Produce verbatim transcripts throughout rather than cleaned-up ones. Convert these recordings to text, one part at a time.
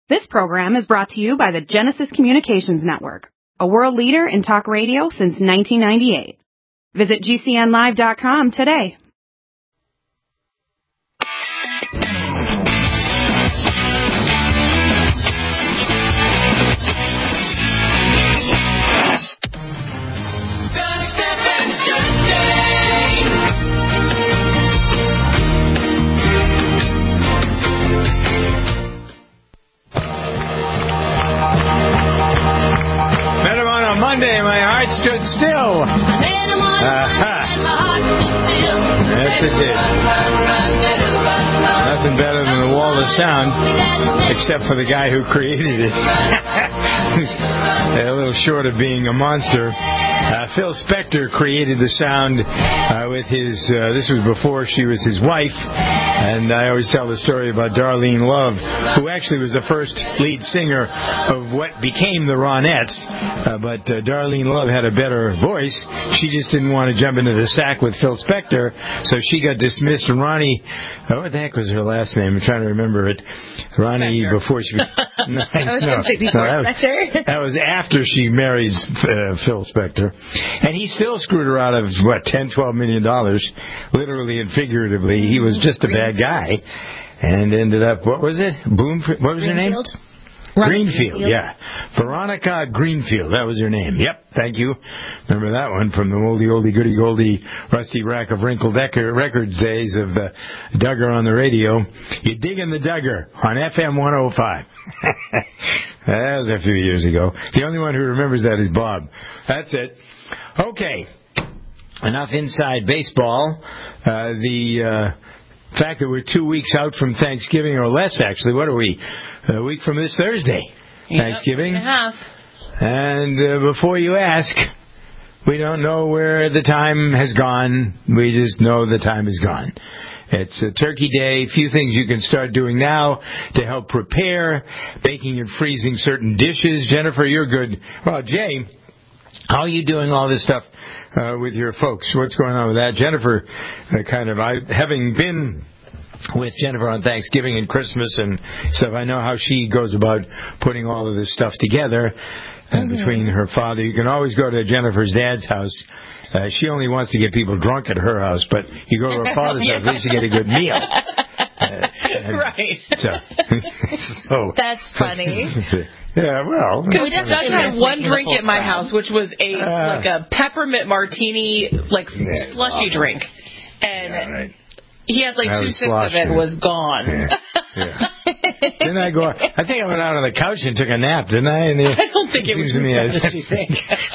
This program is brought to you by the Genesis Communications Network, a world leader in talk radio since nineteen ninety-eight. Visit G C N live dot com today. Monday, my heart stood still. Uh-huh. Yes, it did. Nothing better than the wall of sound, except for the guy who created it. A little short of being a monster. Uh, Phil Spector created the sound uh, with his, uh, this was before she was his wife, and I always tell the story about Darlene Love, who actually was the first lead singer of what became the Ronettes, uh, but uh, Darlene Love had a better voice. She just didn't want to jump into the sack with Phil Spector, so she got dismissed, and Ronnie, oh, what the heck was her last name? I'm trying to remember it. Ronnie, Spector. before she... No, I was no, going to say before no, that, Spector. that was after she married uh, Phil Spector. And he still screwed her out of, what, ten, twelve million dollars, literally and figuratively. He was just a bad guy. And ended up, what was it? Bloomfield? What was her name? Greenfield, Greenfield, yeah. Veronica Greenfield, that was her name. Yep, thank you. Remember that one from the oldie, oldie, goody, goldie, rusty rack of wrinkled records days of the Duggar on the radio. You dig in the Duggar on F M one oh five. That was a few years ago. The only one who remembers that is Bob. That's it. Okay. Enough inside baseball. Uh, the uh, fact that we're two weeks out from Thanksgiving, or less actually. What are we? A week from this Thursday. Yep, Thanksgiving. And a half. And uh, before you ask, we don't know where the time has gone. We just know the time is gone. It's a Turkey Day. A few things you can start doing now to help prepare, baking and freezing certain dishes. Jennifer, you're good. Well, Jay, how are you doing all this stuff uh, with your folks? What's going on with that? Jennifer, uh, kind of, I, having been with Jennifer on Thanksgiving and Christmas and stuff, I know how she goes about putting all of this stuff together. And mm-hmm. between her father, you can always go to Jennifer's dad's house. Uh, she only wants to get people drunk at her house, but you go to her father's yeah. house, at least you get a good meal. Uh, right. So, so that's funny. Yeah, well, we just had one drink at my house, which was a uh, like a peppermint martini, like yeah, slushy awful. drink, and yeah, right. he had like that two sips of it, was gone. Yeah. Yeah. Didn't I go? I think I went out on the couch and took a nap, didn't I? And the, I don't think it, it was as bad as you think.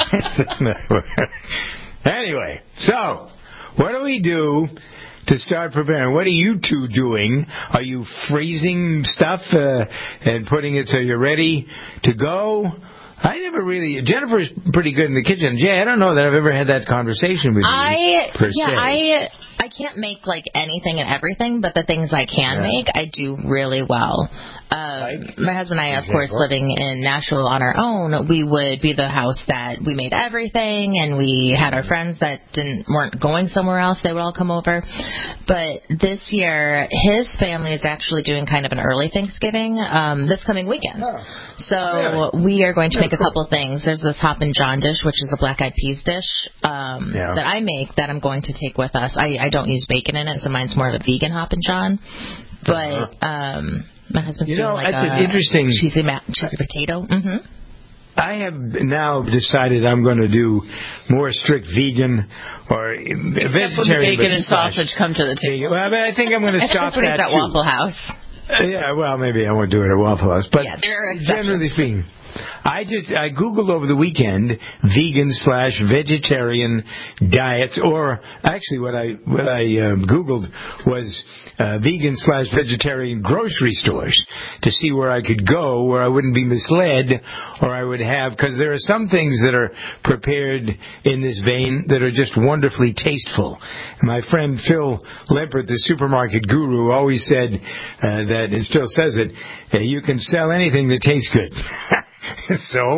Anyway, so what do we do to start preparing? What are you two doing? Are you freezing stuff uh, and putting it so you're ready to go? I never really... Jennifer's pretty good in the kitchen. Jay, I don't know that I've ever had that conversation with you, I, per yeah, se. I... I can't make, like, anything and everything, but the things I can yeah. make, I do really well. Um, like, my husband and I, of course, living in Nashville on our own, we would be the house that we made everything, and we had our friends that didn't weren't going somewhere else. They would all come over. But this year, his family is actually doing kind of an early Thanksgiving um, this coming weekend. Oh. So really? we are going to make a couple things. There's this Hoppin' John dish, which is a black-eyed peas dish um, yeah. that I make that I'm going to take with us. I, I don't use bacon in it, so mine's more of a vegan Hoppin' John. But um, my husband's you know, doing like that's a an interesting cheesy, ma- cheesy potato. Mm-hmm. I have now decided I'm going to do more strict vegan or Except vegetarian. When the bacon and sausage come to the table. Well, I think I'm going to stop that at too. Waffle House. Uh, yeah, well, maybe I won't do it at Waffle House, but yeah, there are generally speaking, I just I googled over the weekend vegan slash vegetarian diets, or actually what I what I um, googled was uh, vegan slash vegetarian grocery stores to see where I could go where I wouldn't be misled, or I would have, because there are some things that are prepared in this vein that are just wonderfully tasteful. My friend Phil Lempert, the supermarket guru, always said uh, that, and still says it, uh, you can sell anything that tastes good. So,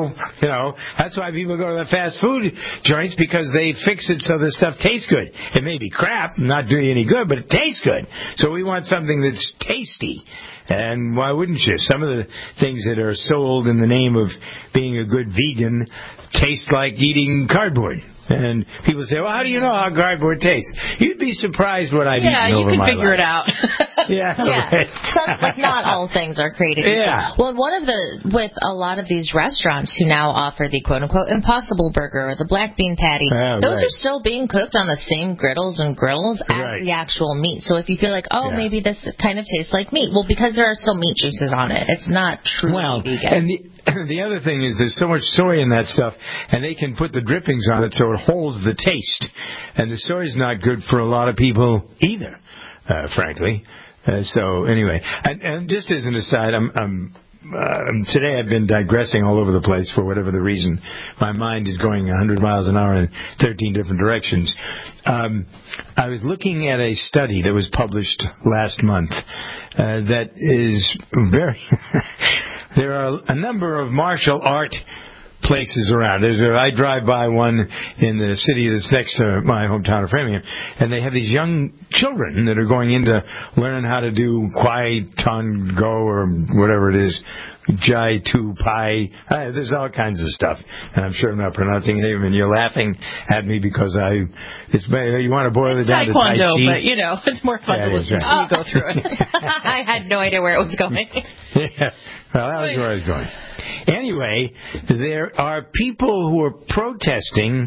You know, that's why people go to the fast food joints, because they fix it so the stuff tastes good. It may be crap, not doing any good, but it tastes good. So we want something that's tasty. And why wouldn't you? Some of the things that are sold in the name of being a good vegan taste like eating cardboard. And people say, well, how do you know how cardboard tastes? You'd be surprised what I've yeah, eaten over my life. Yeah, you can figure it out. yeah, yeah. Right. Some, like, not all things are created equal. Yeah. Well, one of the, with a lot of these restaurants who now offer the quote-unquote Impossible Burger or the Black Bean Patty, yeah, those right. are still being cooked on the same griddles and grills as right. the actual meat. So if you feel like, oh, yeah. maybe this kind of tastes like meat, well, because there are still meat juices on it. It's not truly well, vegan. And the, the other thing is there's so much soy in that stuff, and they can put the drippings on it so it holds the taste. And the soy is not good for a lot of people either, uh, frankly. Uh, so anyway, and, and just as an aside, I'm, I'm uh, today I've been digressing all over the place for whatever the reason. My mind is going one hundred miles an hour in thirteen different directions. Um, I was looking at a study that was published last month uh, that is very. There are a number of martial art places around. There's a, I drive by one in the city that's next to my hometown of Framingham, and they have these young children that are going in to learn how to do Kwai Ton Go or whatever it is, Jai Tu Pai. Uh, there's all kinds of stuff, and I'm sure I'm not pronouncing it, and you're laughing at me because I. It's you want to boil it down to Tai Taekwondo, Chi. but you know it's more fun yeah, to listen right. to you go through it. I had no idea where it was going. Yeah, well, that was where I was going. Anyway, there are people who are protesting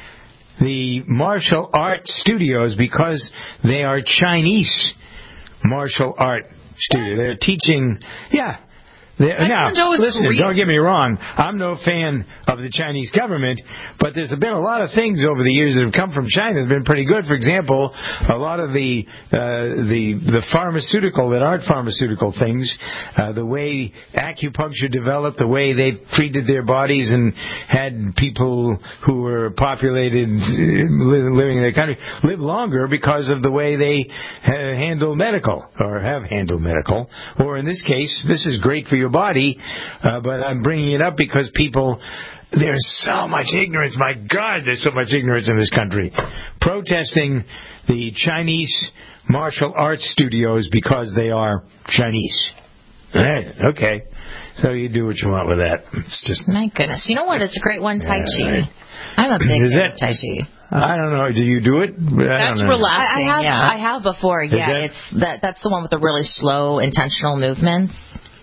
the martial art studios because they are Chinese martial art studios. They're teaching, yeah. Now, listen, Korean. Don't get me wrong. I'm no fan of the Chinese government, but there's been a lot of things over the years that have come from China that have been pretty good. For example, a lot of the uh, the the pharmaceutical that aren't pharmaceutical things, uh, the way acupuncture developed, the way they treated their bodies and had people who were populated living in their country live longer because of the way they ha- handle medical or have handled medical. Or in this case, this is great for your body, uh, but I'm bringing it up because people, there's so much ignorance. My God, there's so much ignorance in this country. Protesting the Chinese martial arts studios because they are Chinese. Right, okay. So you do what you want with that. It's just. My goodness. You know what? It's a great one, Tai Chi. Right. I'm a big Is fan it? of Tai Chi. I don't know. Do you do it? I That's don't know. relaxing. I, I have, yeah. I have before. Yeah, that? it's that. That's the one with the really slow, intentional movements.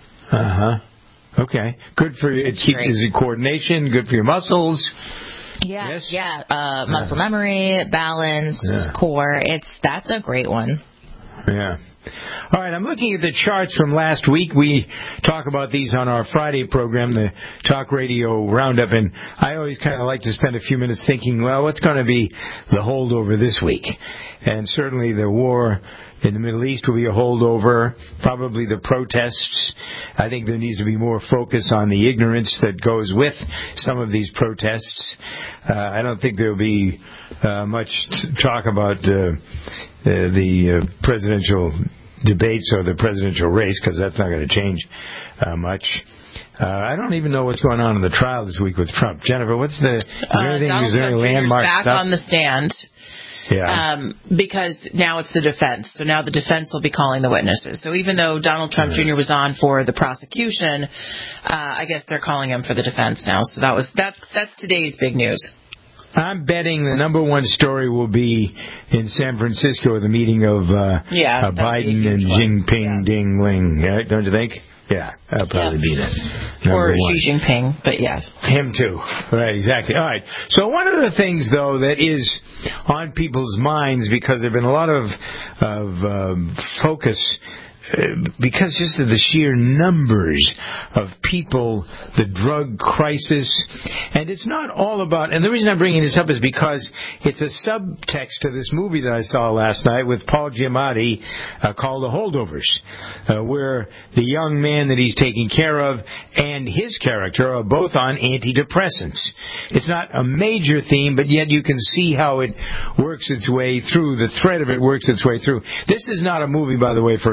Uh huh. Okay. Good for it. Keep is it coordination. Good for your muscles. Yeah. Yes? Yeah. Uh, muscle memory, balance, Yeah. core. It's that's a great one. Yeah. All right, I'm looking at the charts from last week. We talk about these on our Friday program, the Talk Radio Roundup, and I always kind of like to spend a few minutes thinking, well, what's going to be the holdover this week? And certainly the war in the Middle East will be a holdover, probably the protests. I think there needs to be more focus on the ignorance that goes with some of these protests. Uh, I don't think there will be uh, much t- talk about uh, uh, the uh, presidential debates or the presidential race, because that's not going to change uh, much. Uh, I don't even know what's going on in the trial this week with Trump. Jennifer, what's the... Is there Uh, anything, Donald is there Trump any Junior's landmark back stuff? on the stand. Yeah. Um, because now it's the defense. So now the defense will be calling the witnesses. So even though Donald Trump Junior was on for the prosecution, uh, I guess they're calling him for the defense now. So that was that's that's today's big news. I'm betting the number one story will be in San Francisco, the meeting of uh, Yeah, uh, that'd be a Biden and huge one. Jinping, Yeah. Ding Ling. Yeah, don't you think? Yeah, that'll probably Yeah. be that. Number Or one. Xi Jinping, but yeah. Him too. Right, exactly. All right. So one of the things, though, that is on people's minds, because there have been a lot of, of um, focus, uh, because just of the sheer numbers of people, the drug crisis, and it's not all about, and the reason I'm bringing this up is because it's a subtext to this movie that I saw last night with Paul Giamatti uh, called The Holdovers, uh, where the young man that he's taking care of and his character are both on antidepressants. It's not a major theme, but yet you can see how it works its way through. The thread of it works its way through. This is not a movie, by the way, for a good time.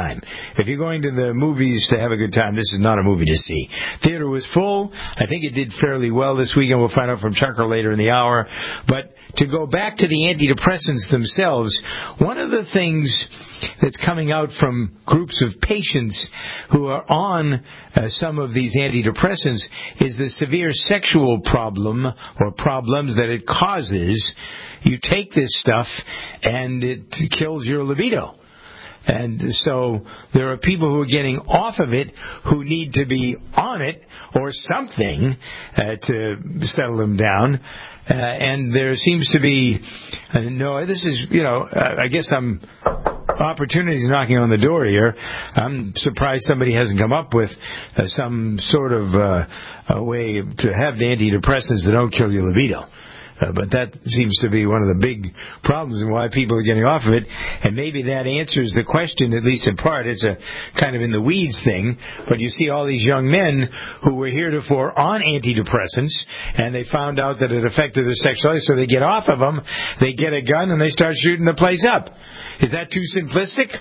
time. If you're going to the movies to have a good time, this is not a movie to see. Theater was full. I think it did fairly well this weekend. We'll find out from Chucker later in the hour. But to go back to the antidepressants themselves, one of the things that's coming out from groups of patients who are on uh, some of these antidepressants is the severe sexual problem or problems that it causes. You take this stuff and it kills your libido. And so there are people who are getting off of it who need to be on it or something uh, to settle them down. Uh, and there seems to be, uh, no, this is, you know, uh, I guess I'm, opportunities knocking on the door here. I'm surprised somebody hasn't come up with uh, some sort of uh, a way to have antidepressants that don't kill your libido. Uh, but that seems to be one of the big problems and why people are getting off of it. And maybe that answers the question, at least in part. It's a kind of in the weeds thing. But you see all these young men who were heretofore on antidepressants, and they found out that it affected their sexuality, so they get off of them, they get a gun, and they start shooting the place up. Is that too simplistic?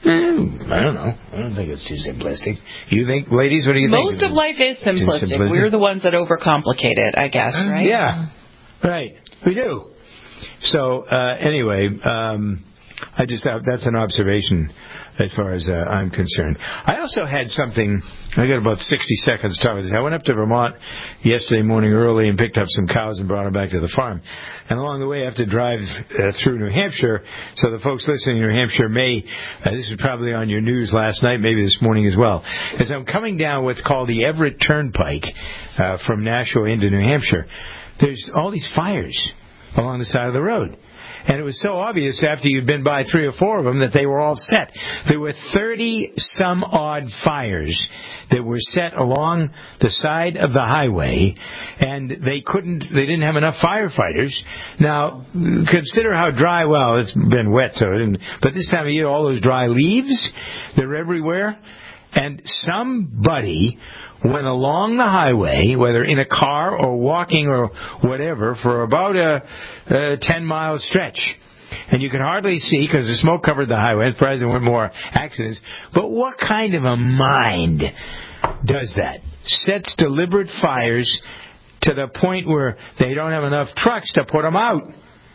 I don't know. I don't think it's too simplistic. You think, ladies, what do you think? Most of life is simplistic. simplistic. We're the ones that overcomplicate it, I guess, right? Yeah. Right, we do. So uh, anyway, um, I just have, that's an observation as far as uh, I'm concerned. I also had something. I got about sixty seconds to talk about this. I went up to Vermont yesterday morning early and picked up some cows and brought them back to the farm. And along the way, I have to drive uh, through New Hampshire. So the folks listening in New Hampshire may. Uh, this was probably on your news last night, maybe this morning as well. As I'm coming down what's called the Everett Turnpike uh, from Nashua into New Hampshire. There's all these fires along the side of the road. And it was so obvious after you'd been by three or four of them that they were all set. There were thirty-some-odd fires that were set along the side of the highway, and they couldn't, they didn't have enough firefighters. Now, consider how dry, well, it's been wet, so it didn't, but this time of year, all those dry leaves, they're everywhere. And somebody went along the highway, whether in a car or walking or whatever, for about a, a ten-mile stretch. And you could hardly see because the smoke covered the highway. I'm surprised there weren't more accidents. But what kind of a mind does that? Sets deliberate fires to the point where they don't have enough trucks to put them out.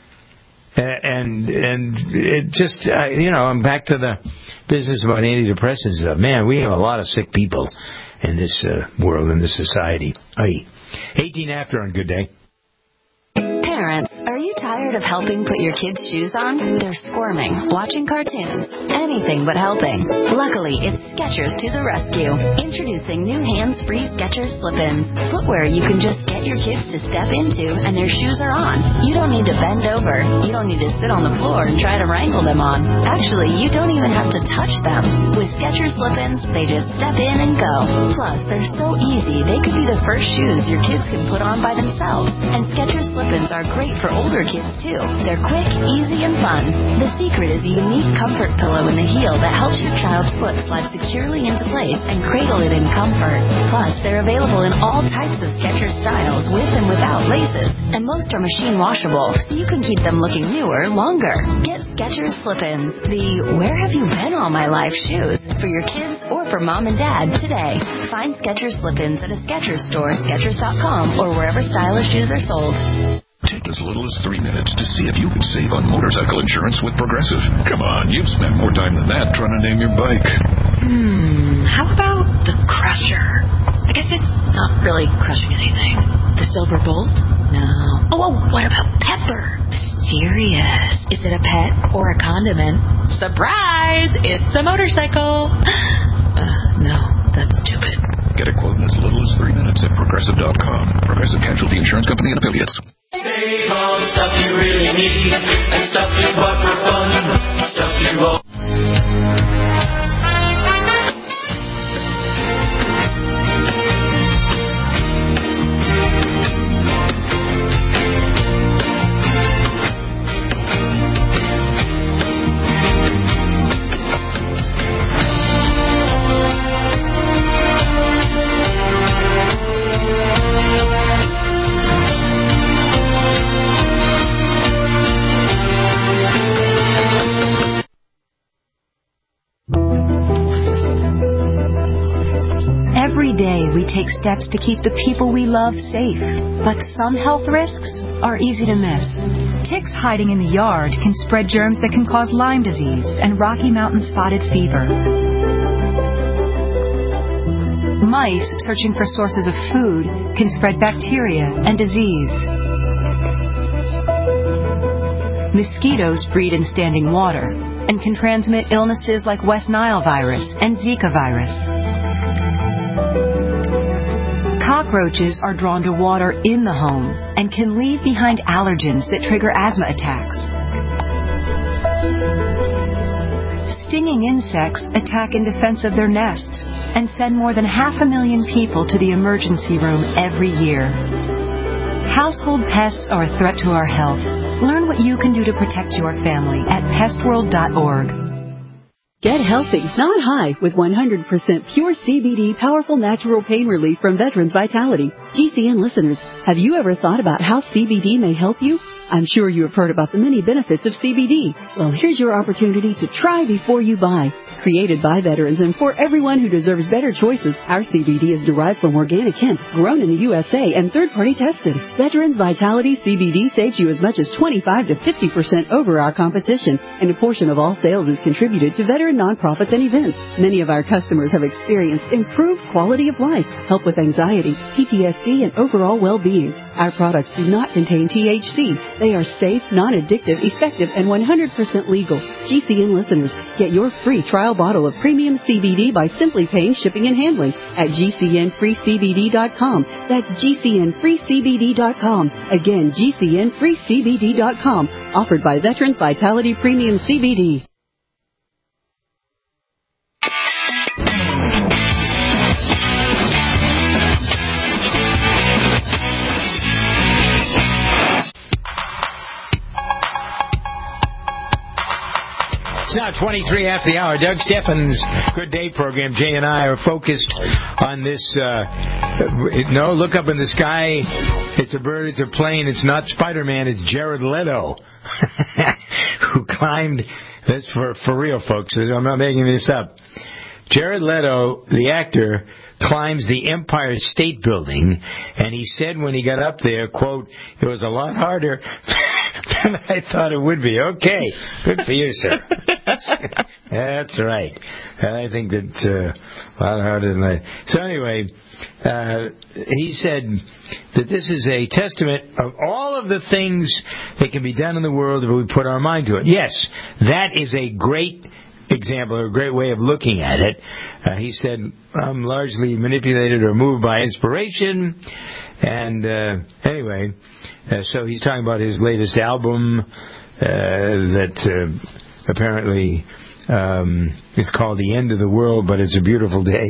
And and it just, uh, you know, I'm back to the business about antidepressants. Uh, man, we have a lot of sick people in this uh, world, in this society. Hey, eighteen after on Good Day. Parents, are you tired of helping put your kids' shoes on? They're squirming, watching cartoons, anything but helping. Luckily, it's Skechers to the rescue. Introducing new hands-free Skechers slip-ins. Footwear you can just get your kids to step into and their shoes are on. You don't need to bend over. You don't need to sit on the floor and try to wrangle them on. Actually, you don't even have to touch them. With Skechers slip-ins, they just step in and go. Plus, they're so easy, they could be the first shoes your kids can put on by themselves. And Skechers slip-ins are great for older kids, too. They're quick, easy, and fun. The secret is a unique comfort pillow in the heel that helps your child's foot slide securely into place and cradle it in comfort. Plus, they're available in all types of Skechers styles with and without laces. And most are machine washable, so you can keep them looking newer longer. Get Skechers slip-ins, the where have you been all my life shoes, for your kids or for mom and dad today. Find Skechers slip-ins at a Skechers store, Skechers dot com, or wherever stylish shoes are sold. Take as little as three minutes to see if you can save on motorcycle insurance with Progressive. Come on, you've spent more time than that trying to name your bike. Hmm, how about the Crusher? I guess it's not really crushing anything. The Silver Bolt? No. Oh, oh, what about Pepper? Mysterious. Is it a pet or a condiment? Surprise! It's a motorcycle. Uh, no, that's stupid. Get a quote in as little as three minutes at Progressive dot com. Progressive Casualty Insurance Company and Affiliates. Save on stuff you really need and stuff you bought for fun. Stuff you all. day, we take steps to keep the people we love safe. But some health risks are easy to miss. Ticks hiding in the yard can spread germs that can cause Lyme disease and Rocky Mountain spotted fever. Mice searching for sources of food can spread bacteria and disease. Mosquitoes breed in standing water and can transmit illnesses like West Nile virus and Zika virus. Cockroaches are drawn to water in the home and can leave behind allergens that trigger asthma attacks. Stinging insects attack in defense of their nests and send more than half a million people to the emergency room every year. Household pests are a threat to our health. Learn what you can do to protect your family at pest world dot org. Get healthy, not high, with one hundred percent pure C B D powerful natural pain relief from Veterans Vitality. G C N listeners, have you ever thought about how C B D may help you? I'm sure you have heard about the many benefits of C B D. Well, here's your opportunity to try before you buy. Created by veterans and for everyone who deserves better choices, our C B D is derived from organic hemp, grown in the U S A, and third-party tested. Veterans Vitality C B D saves you as much as twenty-five to fifty percent over our competition, and a portion of all sales is contributed to veteran nonprofits and events. Many of our customers have experienced improved quality of life, help with anxiety, P T S D, and overall well-being. Our products do not contain T H C. They are safe, non-addictive, effective, and one hundred percent legal. G C N listeners, get your free trial bottle of premium C B D by simply paying shipping and handling at G C N free C B D dot com. That's G C N free C B D dot com. Again, G C N free C B D dot com. Offered by Veterans Vitality Premium C B D. It's now twenty-three after the hour. Doug Steffens' Good Day program. Jay and I are focused on this. Uh, no, look up in the sky. It's a bird. It's a plane. It's not Spider-Man. It's Jared Leto, who climbed. That's for for real, folks. I'm not making this up. Jared Leto, the actor, climbs the Empire State Building, and he said when he got up there, quote, "It was a lot harder than I thought it would be." Okay, good for you, sir. That's right. I think that uh, a lot harder than I. So anyway, uh, he said that this is a testament of all of the things that can be done in the world if we put our mind to it. Yes, that is a great example, or a great way of looking at it. Uh, he said, "I'm largely manipulated or moved by inspiration." And uh, anyway, uh, so he's talking about his latest album uh, that uh, apparently um, is called The End of the World, but it's a beautiful day.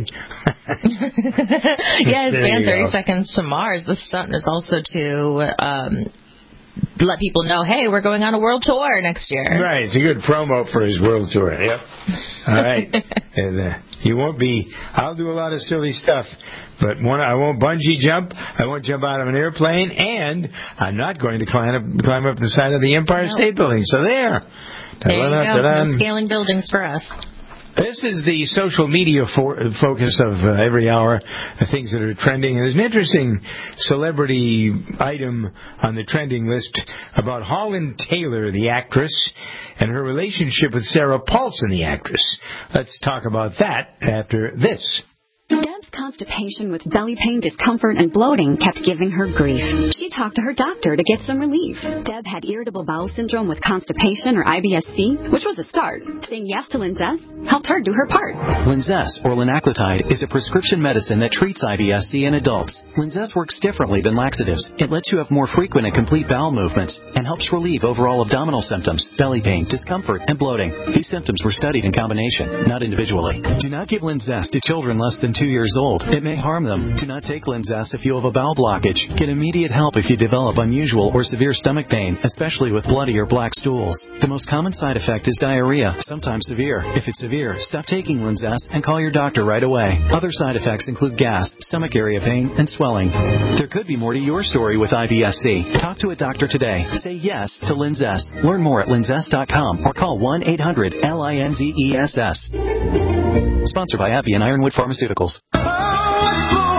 Yeah, his band thirty go. Seconds to Mars, the stunt is also to um, let people know, hey, we're going on a world tour next year. Right, it's a good promo for his world tour. Yep. All right. And uh, you won't be, I'll do a lot of silly stuff, but one, I won't bungee jump, I won't jump out of an airplane, and I'm not going to climb up, climb up the side of the Empire nope. State Building. So there. There you go. No scaling buildings for us. This is the social media for, focus of uh, every hour, uh, things that are trending. And there's an interesting celebrity item on the trending list about Holland Taylor, the actress, and her relationship with Sarah Paulson, the actress. Let's talk about that after this. Deb's constipation with belly pain, discomfort, and bloating kept giving her grief. She talked to her doctor to get some relief. Deb had irritable bowel syndrome with constipation, or I B S C, which was a start. Saying yes to Linzess helped her do her part. Linzess, or linaclotide, is a prescription medicine that treats I B S C in adults. Linzess works differently than laxatives. It lets you have more frequent and complete bowel movements and helps relieve overall abdominal symptoms, belly pain, discomfort, and bloating. These symptoms were studied in combination, not individually. Do not give Linzess to children less than two years old. It may harm them. Do not take Linzess if you have a bowel blockage. Get immediate help if you develop unusual or severe stomach pain, especially with bloody or black stools. The most common side effect is diarrhea, sometimes severe. If it's severe, stop taking Linzess and call your doctor right away. Other side effects include gas, stomach area pain, and swelling. There could be more to your story with I B S C. Talk to a doctor today. Say yes to Linzess. Learn more at linzess dot com or call one eight hundred L I N Z E S S. Sponsored by Appy and Ironwood Pharmaceuticals. Oh,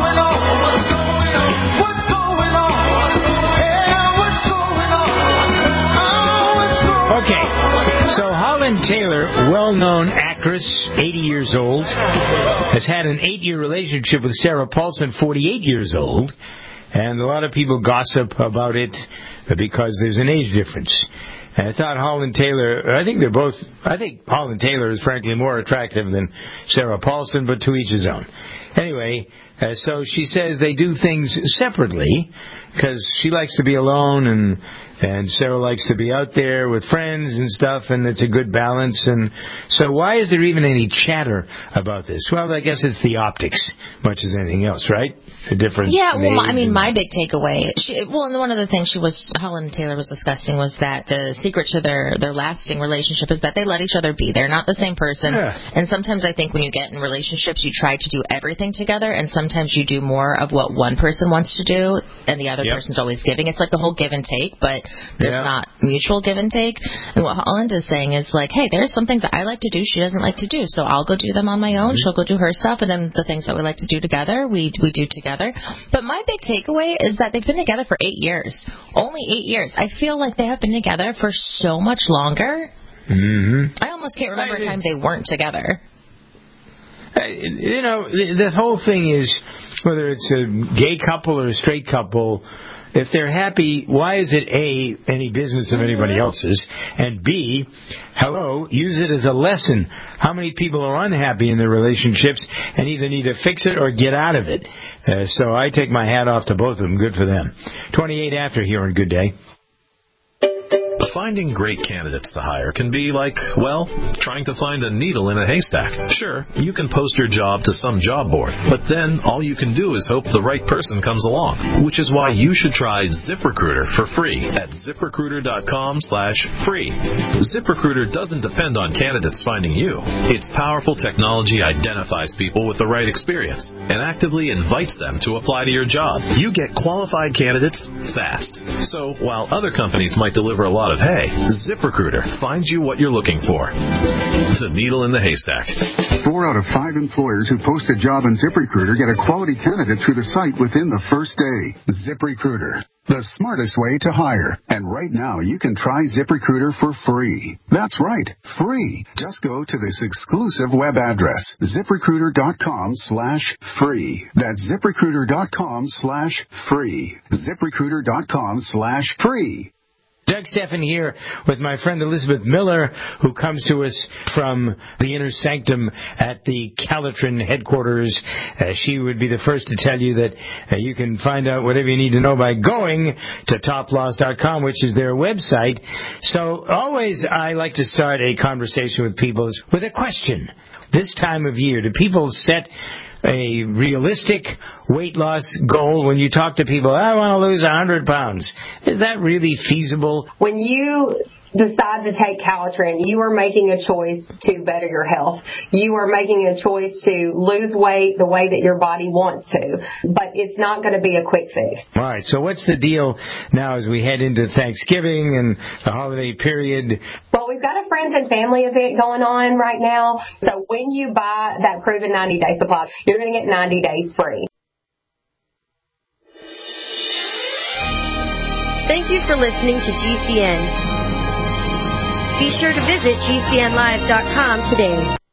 Holland Taylor, well-known actress, eighty years old, has had an eight-year relationship with Sarah Paulson, forty-eight years old, and a lot of people gossip about it because there's an age difference. And I thought Holland Taylor, I think they're both, I think Holland Taylor is frankly more attractive than Sarah Paulson, but to each his own. Anyway, uh, so she says they do things separately because she likes to be alone and and Sarah likes to be out there with friends and stuff, and it's a good balance. And so why is there even any chatter about this? Well, I guess it's the optics, much as anything else, right? The difference. Yeah, well, I mean, my big takeaway, she, well, and one of the things she was, Holland Taylor was discussing was that the secret to their, their lasting relationship is that they let each other be. They're not the same person. Yeah. And sometimes I think when you get in relationships, you try to do everything together, and sometimes you do more of what one person wants to do, and the other yep. person's always giving. It's like the whole give and take, but there's yeah. not mutual give and take. And what Holland is saying is like, hey, there's some things that I like to do she doesn't like to do, so I'll go do them on my own. Mm-hmm. She'll go do her stuff, and then the things that we like to do together, we we do together. But my big takeaway is that they've been together for eight years. Only eight years. I feel like they have been together for so much longer. Mm-hmm. I almost can't remember a time they weren't together. You know, the whole thing is, whether it's a gay couple or a straight couple, if they're happy, why is it A, any business of anybody else's, and B, hello, use it as a lesson. How many people are unhappy in their relationships and either need to fix it or get out of it? Uh, so I take my hat off to both of them. Good for them. twenty-eight after here on Good Day. Finding great candidates to hire can be like, well, trying to find a needle in a haystack. Sure, you can post your job to some job board, but then all you can do is hope the right person comes along, which is why you should try ZipRecruiter for free at ZipRecruiter.com slash free. ZipRecruiter doesn't depend on candidates finding you. Its powerful technology identifies people with the right experience and actively invites them to apply to your job. You get qualified candidates fast. So while other companies might deliver a lot of hay, ZipRecruiter finds you what you're looking for. The needle in the haystack. Four out of five employers who post a job on ZipRecruiter get a quality candidate through the site within the first day. ZipRecruiter, the smartest way to hire. And right now, you can try ZipRecruiter for free. That's right, free. Just go to this exclusive web address, ZipRecruiter.com slash free. That's ZipRecruiter.com slash free. ZipRecruiter.com slash free. Doug Steffen here with my friend Elizabeth Miller, who comes to us from the inner sanctum at the Calitrin headquarters. Uh, she would be the first to tell you that uh, you can find out whatever you need to know by going to top loss dot com, which is their website. So always I like to start a conversation with people with a question. This time of year, do people set a realistic weight loss goal when you talk to people? I want to lose one hundred pounds. Is that really feasible? When you decide to take Calitrin, you are making a choice to better your health. You are making a choice to lose weight the way that your body wants to. But it's not going to be a quick fix. All right. So what's the deal now as we head into Thanksgiving and the holiday period? Well, we've got a friends and family event going on right now. So when you buy that proven ninety-day supply, you're going to get ninety days free. Thank you for listening to G C N. Be sure to visit G C N live dot com today.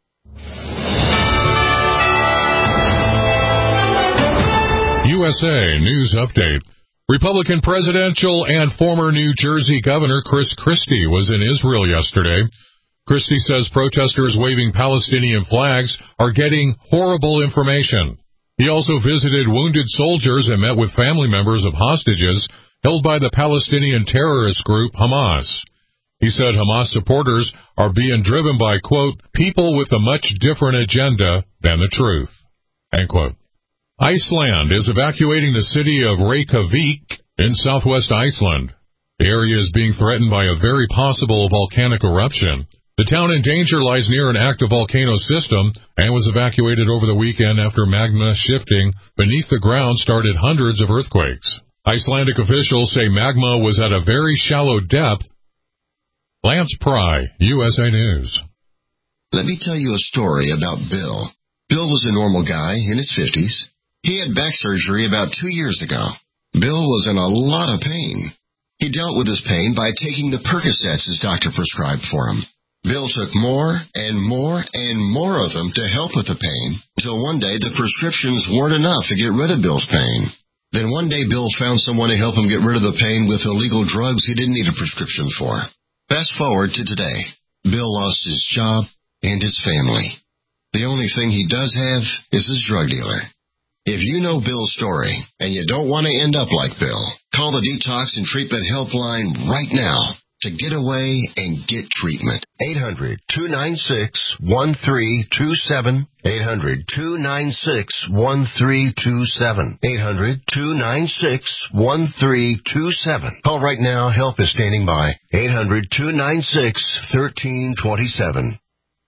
U S A News Update. Republican presidential and former New Jersey Governor Chris Christie was in Israel yesterday. Christie says protesters waving Palestinian flags are getting horrible information. He also visited wounded soldiers and met with family members of hostages held by the Palestinian terrorist group Hamas. He said Hamas supporters are being driven by, quote, people with a much different agenda than the truth, end quote. Iceland is evacuating the city of Reykjavik in southwest Iceland. The area is being threatened by a very possible volcanic eruption. The town in danger lies near an active volcano system and was evacuated over the weekend after magma shifting beneath the ground started hundreds of earthquakes. Icelandic officials say magma was at a very shallow depth. Lance Pry, U S A News. Let me tell you a story about Bill. Bill was a normal guy in his fifties. He had back surgery about two years ago. Bill was in a lot of pain. He dealt with his pain by taking the Percocets his doctor prescribed for him. Bill took more and more and more of them to help with the pain, until one day the prescriptions weren't enough to get rid of Bill's pain. Then one day Bill found someone to help him get rid of the pain with illegal drugs he didn't need a prescription for. Fast forward to today. Bill lost his job and his family. The only thing he does have is his drug dealer. If you know Bill's story and you don't want to end up like Bill, call the Detox and Treatment Helpline right now to get away and get treatment. eight hundred, two nine six, one three two seven. eight hundred, two nine six, one three two seven. eight hundred, two nine six, one three two seven. Call right now. Help is standing by. eight hundred, two nine six, one three two seven.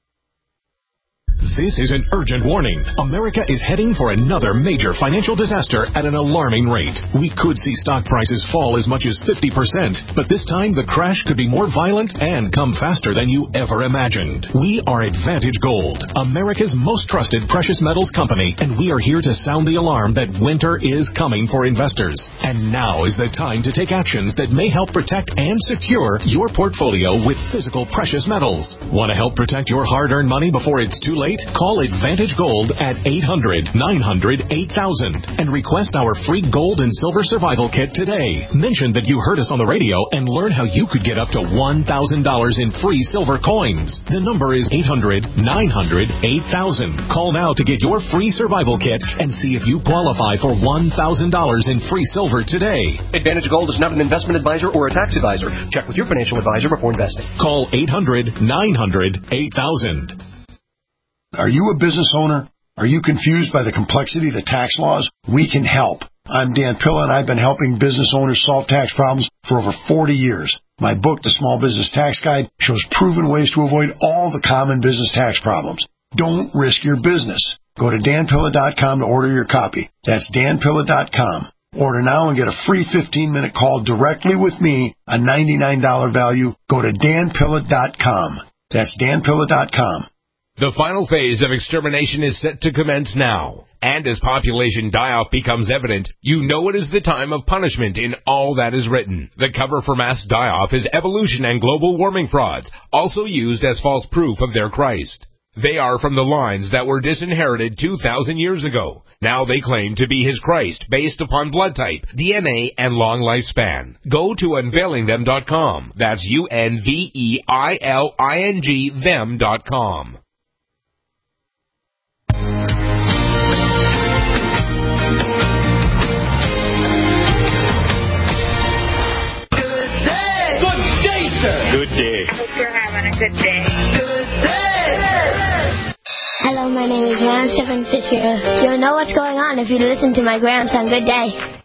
This is an urgent warning. America is heading for another major financial disaster at an alarming rate. We could see stock prices fall as much as fifty percent, but this time the crash could be more violent and come faster than you ever imagined. We are Advantage Gold, America's most trusted precious metals company, and we are here to sound the alarm that winter is coming for investors. And now is the time to take actions that may help protect and secure your portfolio with physical precious metals. Want to help protect your hard-earned money before it's too late? Call Advantage Gold at eight hundred, nine hundred, eight thousand and request our free gold and silver survival kit today. Mention that you heard us on the radio and learn how you could get up to one thousand dollars in free silver coins. The number is eight hundred, nine hundred, eight thousand. Call now to get your free survival kit and see if you qualify for one thousand dollars in free silver today. Advantage Gold is not an investment advisor or a tax advisor. Check with your financial advisor before investing. Call eight hundred, nine hundred, eight thousand. Are you a business owner? Are you confused by the complexity of the tax laws? We can help. I'm Dan Pilla, and I've been helping business owners solve tax problems for over forty years. My book, The Small Business Tax Guide, shows proven ways to avoid all the common business tax problems. Don't risk your business. Go to dan pilla dot com to order your copy. That's dan pilla dot com. Order now and get a free fifteen-minute call directly with me, a ninety-nine dollars value. Go to dan pilla dot com. That's dan pilla dot com. The final phase of extermination is set to commence now. And as population die-off becomes evident, you know it is the time of punishment in all that is written. The cover for mass die-off is evolution and global warming frauds, also used as false proof of their Christ. They are from the lines that were disinherited two thousand years ago. Now they claim to be his Christ based upon blood type, D N A, and long lifespan. Go to unveiling them dot com. That's U N V E I L I N G them dot com. Good day. Hope you're having a good day. Good day. Hello, my name is Graham Stephen Fitzgerald. You'll know what's going on if you listen to my grandson. Good day.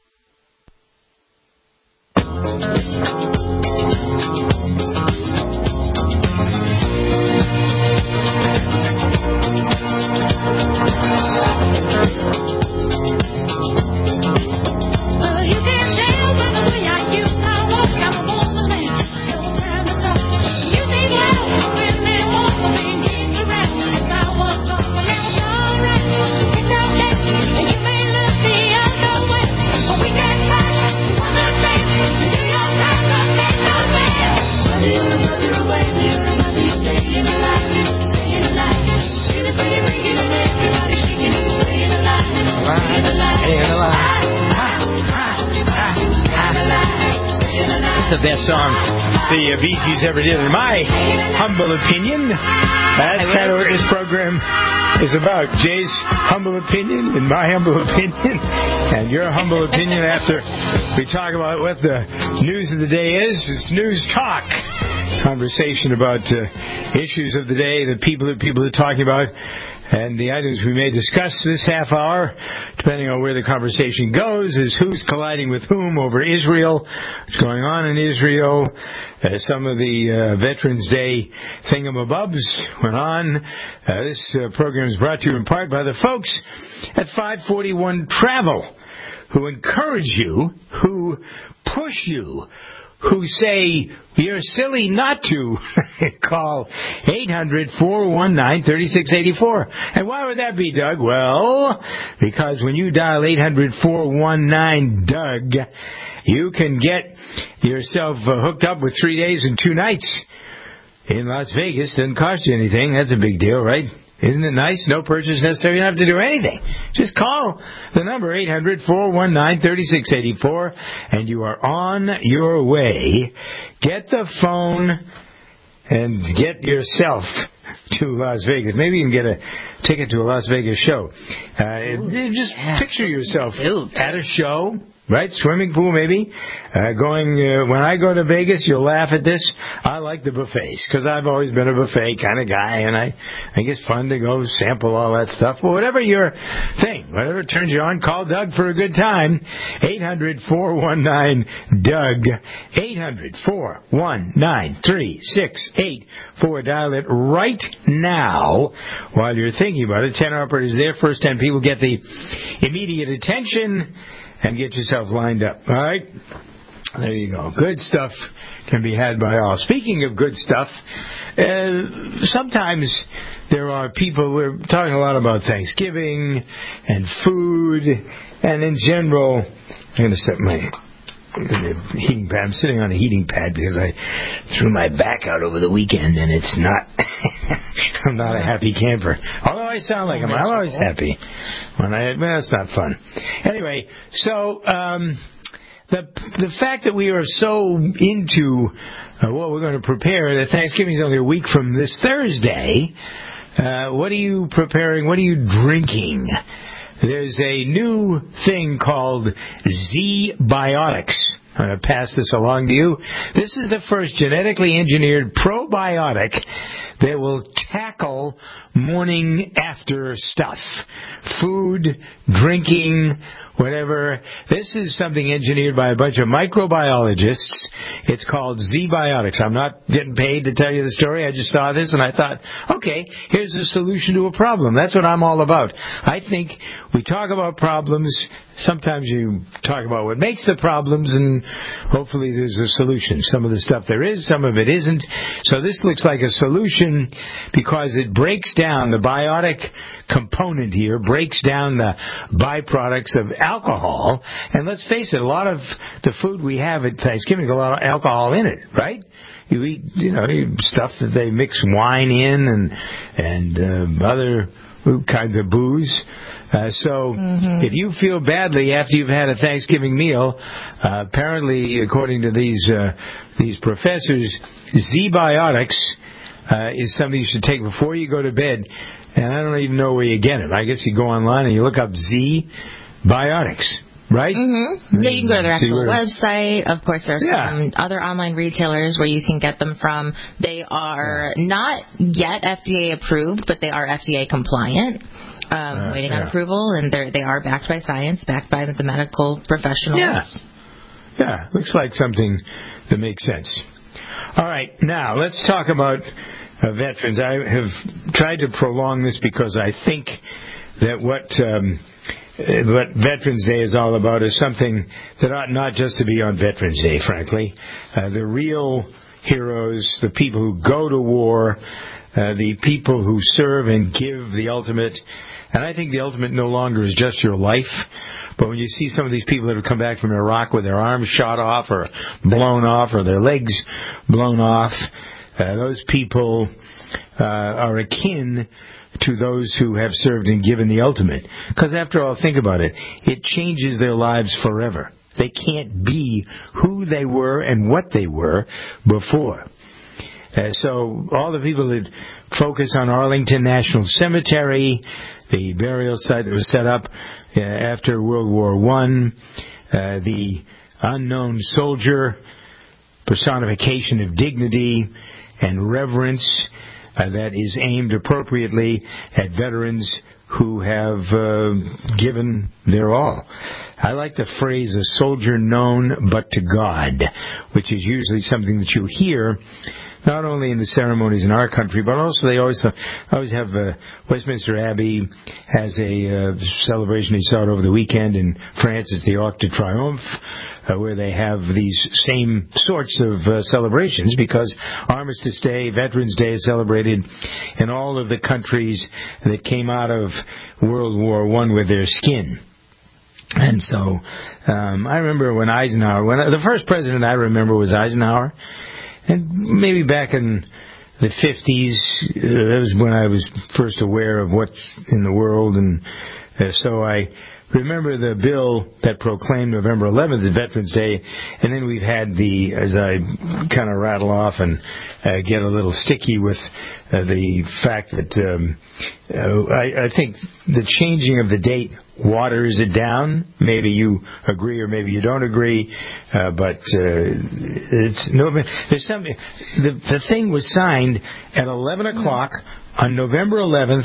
The best song the uh, Bee Gees ever did, in my humble opinion. That's kind of what this program is about. Jay's humble opinion and my humble opinion and your humble opinion after we talk about what the news of the day is. It's News Talk. Conversation about uh, issues of the day, the people that people are talking about, and the items we may discuss this half hour, depending on where the conversation goes, is who's colliding with whom over Israel, what's going on in Israel. Uh, some of the uh, Veterans Day thingamabobs went on. Uh, this uh, program is brought to you in part by the folks at five forty-one Travel, who encourage you, who push you, who say you're silly not to call eight hundred, four one nine, three six eight four. And why would that be, Doug? Well, because when you dial eight hundred, four one nine, Doug, you can get yourself uh, hooked up with three days and two nights in Las Vegas doesn't cost you anything. That's a big deal, right? Isn't it nice? No purchase necessary. You don't have to do anything. Just call the number eight hundred, four one nine, three six eight four, and you are on your way. Get the phone and get yourself to Las Vegas. Maybe you can get a ticket to a Las Vegas show. Uh, just yeah. picture yourself at a show. Right? Swimming pool, maybe. Uh, going, uh, when I go to Vegas, you'll laugh at this. I like the buffets, because I've always been a buffet kind of guy, and I think it's fun to go sample all that stuff. But whatever your thing, whatever turns you on, call Doug for a good time. eight hundred, four one nine, D O U G. eight hundred, four one nine, three six eight four. Dial it right now while you're thinking about it. ten operators there. First ten people get the immediate attention. And get yourself lined up. All right? There you go. Good stuff can be had by all. Speaking of good stuff, uh, sometimes there are people, we're talking a lot about Thanksgiving and food, and in general, I'm going to set my heating pad. I'm sitting on a heating pad because I threw my back out over the weekend, and it's not, I'm not a happy camper. Although I sound like I'm, I'm always happy. When I, well, it's not fun. Anyway, so um, the the fact that we are so into uh, what we're going to prepare, that Thanksgiving is only a week from this Thursday, uh, what are you preparing? What are you drinking? There's a new thing called Z-Biotics. I'm going to pass this along to you. This is the first genetically engineered probiotic that will tackle morning after stuff. Food, drinking, whatever. This is something engineered by a bunch of microbiologists. It's called Z-Biotics. I'm not getting paid to tell you the story. I just saw this and I thought, okay, here's a solution to a problem. That's what I'm all about. I think we talk about problems. Sometimes you talk about what makes the problems, and hopefully there's a solution. Some of the stuff there is, some of it isn't. So this looks like a solution because it breaks down the biotic component here, breaks down the byproducts of alcohol. And let's face it, a lot of the food we have at Thanksgiving has a lot of alcohol in it, right? You eat, you know, stuff that they mix wine in and and uh, other kinds of booze. Uh, so mm-hmm. if you feel badly after you've had a Thanksgiving meal, uh, apparently, according to these uh, these professors, Z-Biotics uh, is something you should take before you go to bed. And I don't even know where you get it. I guess you go online and you look up Z-Biotics. Right? Mm-hmm. Yeah, you can go to their actual website. Of course, there's yeah. some other online retailers where you can get them from. They are yeah. not yet F D A approved, but they are F D A compliant. Um, uh, waiting yeah. on approval, and they they are backed by science, backed by the medical professionals. Yeah. yeah, looks like something that makes sense. All right, now let's talk about uh, veterans. I have tried to prolong this because I think that what um, what Veterans Day is all about is something that ought not just to be on Veterans Day, frankly. Uh, the real heroes, the people who go to war, uh, the people who serve and give the ultimate. And I think the ultimate no longer is just your life. But when you see some of these people that have come back from Iraq with their arms shot off or blown off or their legs blown off, uh, those people uh, are akin to those who have served and given the ultimate. Because after all, think about it. It changes their lives forever. They can't be who they were and what they were before. Uh, so all the people that focus on Arlington National Cemetery, the burial site that was set up uh, after World War One, uh, the unknown soldier, personification of dignity and reverence uh, that is aimed appropriately at veterans who have uh, given their all. I like the phrase, a soldier known but to God, which is usually something that you hear not only in the ceremonies in our country, but also they always always have uh, Westminster Abbey has a uh, celebration. You saw it over the weekend in France. It's the Arc de Triomphe, uh, where they have these same sorts of uh, celebrations because Armistice Day, Veterans Day is celebrated in all of the countries that came out of World War One with their skin. And so um, I remember when Eisenhower, when the first president I remember was Eisenhower. And maybe back in the fifties. Uh, that was when I was first aware of what's in the world, and uh, so I remember the bill that proclaimed November eleventh as Veterans Day, and then we've had the, as I kind of rattle off and uh, get a little sticky with uh, the fact that um, uh, I, I think the changing of the date waters it down. Maybe you agree or maybe you don't agree, uh, but uh, it's no. There's something. The, the thing was signed at eleven o'clock on November eleventh.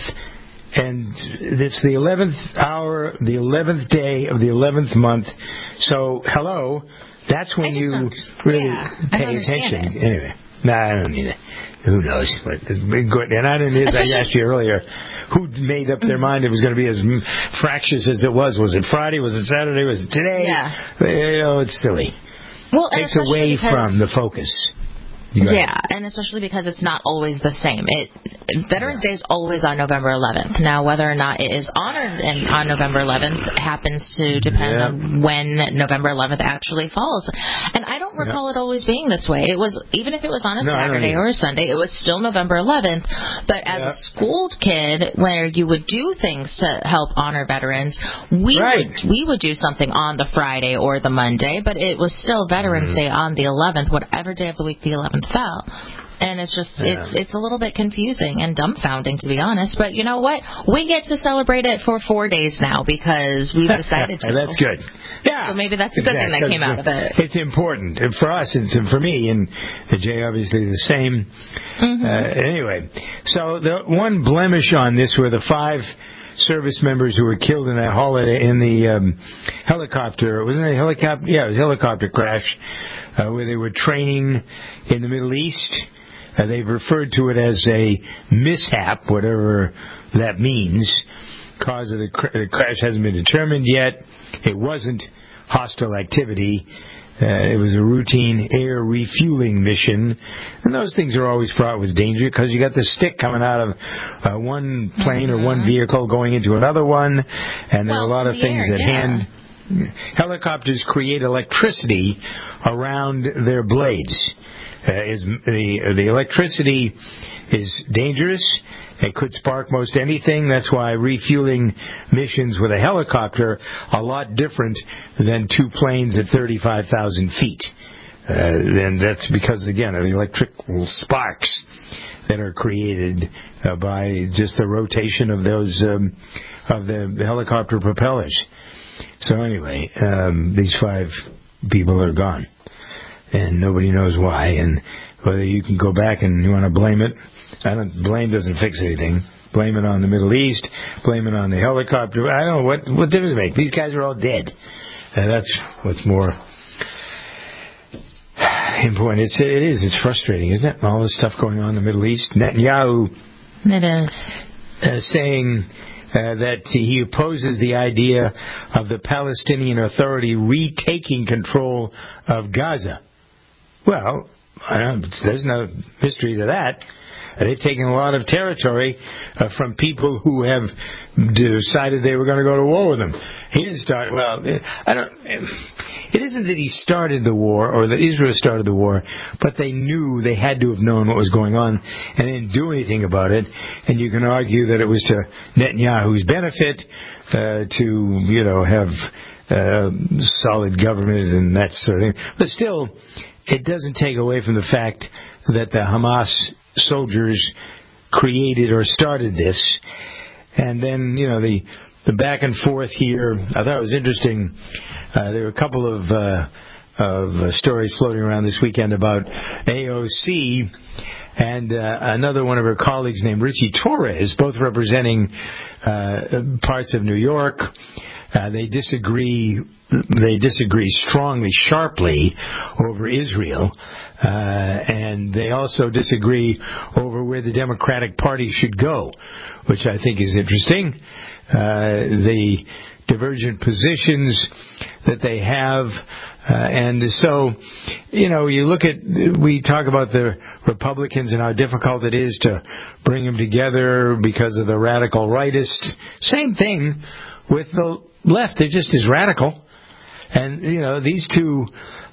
And it's the eleventh hour, the eleventh day of the eleventh month. So, hello, that's when you really yeah, pay attention. It. Anyway, no, nah, I don't need it. Who knows? But it's been good. And I didn't. As I asked you earlier, who made up their mind it was going to be as fractious as it was? Was it Friday? Was it Saturday? Was it today? Yeah. You know, it's silly. Well, it takes away because... from the focus. Yeah, and especially because it's not always the same. It Veterans Day is always on November eleventh. Now, whether or not it is honored in, on November eleventh happens to depend yeah. on when November eleventh actually falls. And I don't recall yeah. it always being this way. It was, even if it was on a no, Saturday or a Sunday, it was still November eleventh. But as yeah. a school kid, where you would do things to help honor veterans, we right. would we would do something on the Friday or the Monday, but it was still Veterans mm-hmm. Day on the eleventh, whatever day of the week the eleventh fell. And it's just, yeah. it's it's a little bit confusing and dumbfounding, to be honest. But you know what? We get to celebrate it for four days now because we've decided to. That's good. Yeah. So maybe that's a good exactly. thing that came out of it. It's important. And for us, it's for me, and Jay, obviously the same. Mm-hmm. Uh, anyway, so the one blemish on this were the five service members who were killed in that holiday in the um, helicopter. Wasn't it a helicopter? Yeah, it was a helicopter crash uh, where they were training in the Middle East. Uh, they've referred to it as a mishap, whatever that means. Cause of the, cr- the crash hasn't been determined yet. It wasn't hostile activity. Uh, it was a routine air refueling mission. And those things are always fraught with danger because you got the stick coming out of uh, one plane mm-hmm. or one vehicle going into another one. And there well, are a lot of things air, at yeah. hand. Helicopters create electricity around their blades. Uh, is the the electricity is dangerous. It could spark most anything. That's why refueling missions with a helicopter are a lot different than two planes at thirty-five thousand feet. Uh, and that's because, again, of the electrical sparks that are created uh, by just the rotation of those um, of the, the helicopter propellers. So anyway, um, these five people are gone. And nobody knows why, and whether you can go back and you want to blame it. I don't. Blame doesn't fix anything. Blame it on the Middle East. Blame it on the helicopter. I don't know what what difference it makes. These guys are all dead. And that's what's more important. It's it is. It's frustrating, isn't it? All this stuff going on in the Middle East. Netanyahu. It is uh, saying. Uh, that he opposes the idea of the Palestinian Authority retaking control of Gaza. Well, I don't, there's no mystery to that. They've taken a lot of territory uh, from people who have decided they were going to go to war with them. He didn't start. Well, I don't. It isn't that he started the war or that Israel started the war, but they knew they had to have known what was going on and didn't do anything about it. And you can argue that it was to Netanyahu's benefit uh, to, you know, have uh, solid government and that sort of thing. But still, it doesn't take away from the fact that the Hamas soldiers created or started this. And then, you know, the the back and forth here, I thought it was interesting. Uh, there were a couple of uh, of uh, stories floating around this weekend about A O C and uh, another one of her colleagues named Richie Torres, both representing uh, parts of New York. Uh, they disagree. They disagree strongly, sharply over Israel, uh, and they also disagree over where the Democratic Party should go, which I think is interesting. Uh, the divergent positions that they have, uh, and so, you know, you look at, we talk about the Republicans and how difficult it is to bring them together because of the radical rightists. Same thing with the left. They're just as radical. And, you know, these two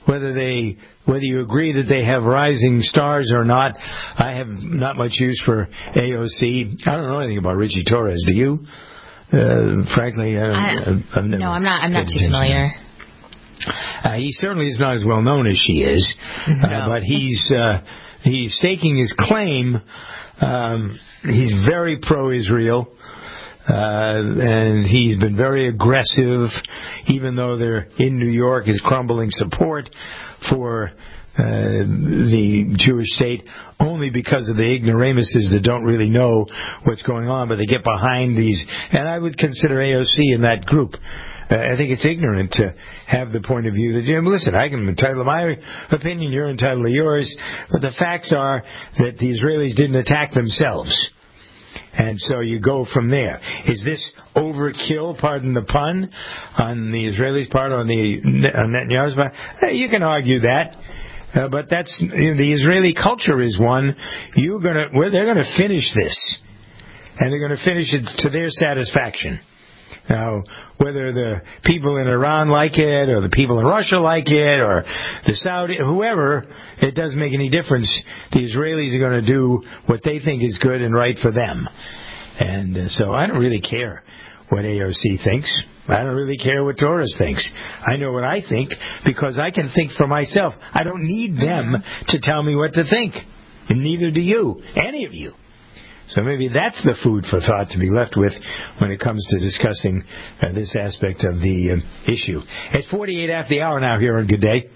whether they, whether you agree that they have rising stars or not, I have not much use for A O C. I don't know anything about Richie Torres. Do you? Uh, frankly, I, I, I've never. No, I'm not. I'm not too familiar. Uh, he certainly is not as well known as she is, no. uh, but he's uh, he's staking his claim. Um, he's very pro-Israel. Uh, and he's been very aggressive, even though they're in New York, is crumbling support for uh, the Jewish state, only because of the ignoramuses that don't really know what's going on, but they get behind these. And I would consider A O C in that group. Uh, I think it's ignorant to have the point of view that, you know, listen, I can entitle my opinion, you're entitled to yours, but the facts are that the Israelis didn't attack themselves. And so you go from there. Is this overkill, pardon the pun, on the Israelis' part, on the on Netanyahu's part? You can argue that. Uh, but that's, you know, the Israeli culture is one. You're gonna, well, they're going to finish this. And they're going to finish it to their satisfaction. Now, whether the people in Iran like it, or the people in Russia like it, or the Saudi, whoever, it doesn't make any difference. The Israelis are going to do what they think is good and right for them. And uh, so I don't really care what A O C thinks. I don't really care what Torres thinks. I know what I think because I can think for myself. I don't need them to tell me what to think. And neither do you, any of you. So maybe that's the food for thought to be left with when it comes to discussing uh, this aspect of the uh, issue. It's forty-eight after the hour now here on Good Day.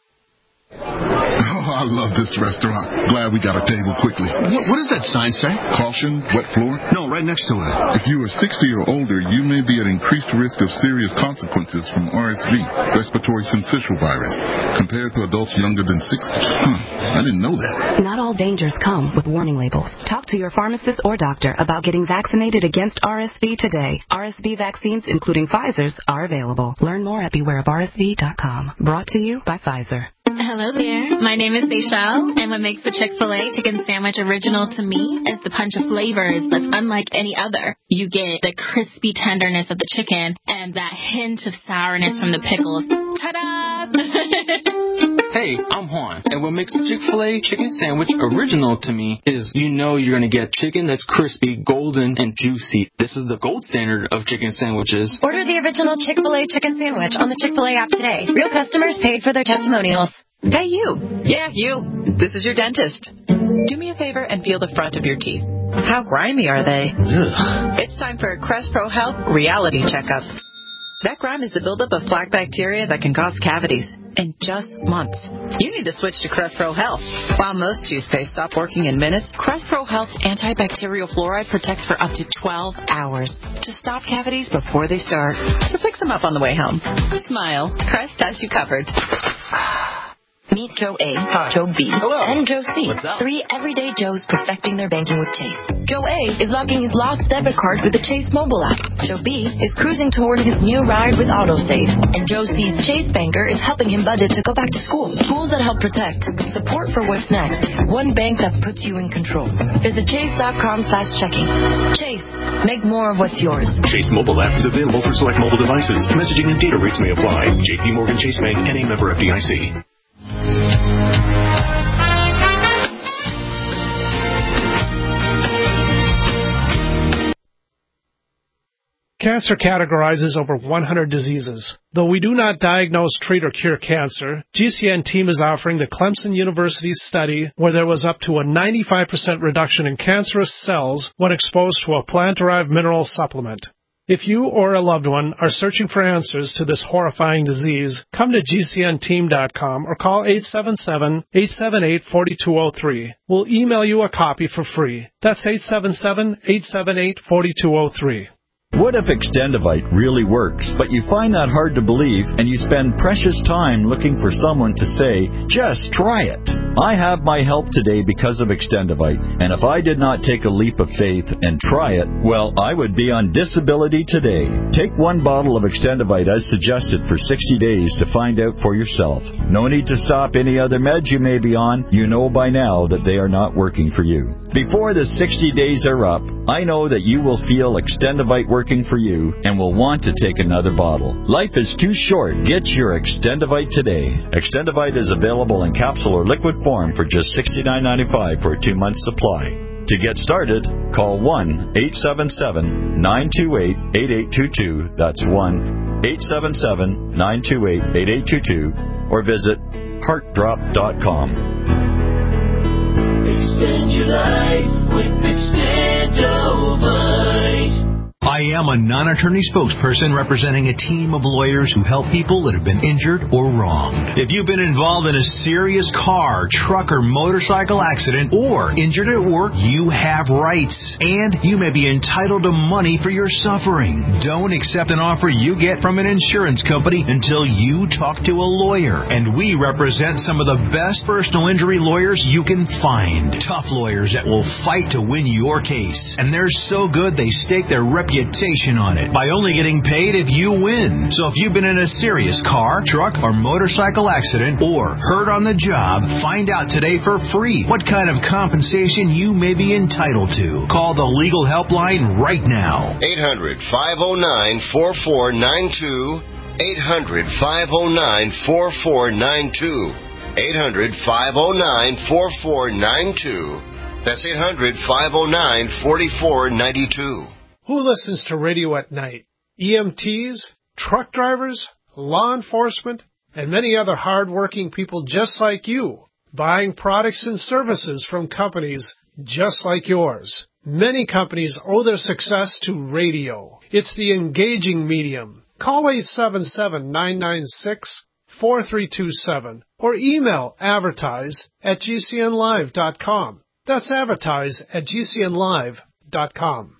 Oh, I love this restaurant. Glad we got a table quickly. What, what does that sign say? Caution, wet floor? No, right next to it. If you are sixty or older, you may be at increased risk of serious consequences from R S V, respiratory syncytial virus, compared to adults younger than sixty. Huh, I didn't know that. Not all dangers come with warning labels. Talk to your pharmacist or doctor about getting vaccinated against R S V today. R S V vaccines, including Pfizer's, are available. Learn more at beware of R S V dot com. Brought to you by Pfizer. Hello there. My name is Seychelle, and what makes the Chick-fil-A chicken sandwich original to me is the punch of flavors that's unlike any other. You get the crispy tenderness of the chicken and that hint of sourness from the pickles. Ta-da! Hey, I'm Juan, and what makes the Chick-fil-A chicken sandwich original to me is you know you're going to get chicken that's crispy, golden, and juicy. This is the gold standard of chicken sandwiches. Order the original Chick-fil-A chicken sandwich on the Chick-fil-A app today. Real customers paid for their testimonials. Hey, you. Yeah, you. This is your dentist. Do me a favor and feel the front of your teeth. How grimy are they? Ugh. It's time for a Crest Pro Health reality checkup. That grime is the buildup of plaque bacteria that can cause cavities in just months. You need to switch to Crest Pro Health. While most toothpaste stop working in minutes, Crest Pro Health's antibacterial fluoride protects for up to twelve hours to stop cavities before they start. So fix them up on the way home. Smile. Crest has you covered. Meet Joe A, Hi. Joe B, Hello. and Joe C. What's up? Three everyday Joes perfecting their banking with Chase. Joe A is logging his lost debit card with the Chase mobile app. Joe B is cruising toward his new ride with AutoSave. And Joe C's Chase banker is helping him budget to go back to school. Tools that help protect. Support for what's next. One bank that puts you in control. Visit chase.com slash checking. Chase, make more of what's yours. Chase mobile app is available for select mobile devices. Messaging and data rates may apply. J P Morgan Chase Bank and a member F D I C. Cancer categorizes over one hundred diseases. Though we do not diagnose, treat, or cure cancer, G C N team is offering the Clemson University study where there was up to a ninety-five percent reduction in cancerous cells when exposed to a plant-derived mineral supplement. If you or a loved one are searching for answers to this horrifying disease, come to G C N team dot com or call eight seven seven, eight seven eight, four two zero three. We'll email you a copy for free. That's eight seven seven, eight seven eight, four two zero three. What if Extendivite really works, but you find that hard to believe and you spend precious time looking for someone to say, just try it? I have my help today because of Extendivite, and if I did not take a leap of faith and try it, well, I would be on disability today. Take one bottle of Extendivite as suggested for sixty days to find out for yourself. No need to stop any other meds you may be on. You know by now that they are not working for you. Before the sixty days are up, I know that you will feel Extendivite working for you and will want to take another bottle. Life is too short. Get your Extendivite today. Extendivite is available in capsule or liquid form for just sixty-nine ninety-five for a two-month supply. To get started, call one eight seven seven, nine two eight, eight eight two two. That's one eight seven seven, nine two eight, eight eight two two. Or visit heart drop dot com. Extend your life with Extendovite. I am a non-attorney spokesperson representing a team of lawyers who help people that have been injured or wronged. If you've been involved in a serious car, truck, or motorcycle accident or injured at work, you have rights, and you may be entitled to money for your suffering. Don't accept an offer you get from an insurance company until you talk to a lawyer, and we represent some of the best personal injury lawyers you can find. Tough lawyers that will fight to win your case, and they're so good they stake their reputation on it by only getting paid if you win. So if you've been in a serious car, truck, or motorcycle accident or hurt on the job, find out today for free what kind of compensation you may be entitled to. Call the legal helpline right now. eight hundred, five oh nine, four four nine two. eight hundred, five oh nine, four four nine two. eight hundred, five oh nine, four four nine two. That's eight hundred, five oh nine, four four nine two. Who listens to radio at night? E M Ts, truck drivers, law enforcement, and many other hard-working people just like you, buying products and services from companies just like yours. Many companies owe their success to radio. It's the engaging medium. Call eight seven seven, nine nine six, four three two seven or email advertise at g c n live dot com. That's advertise at g c n live dot com.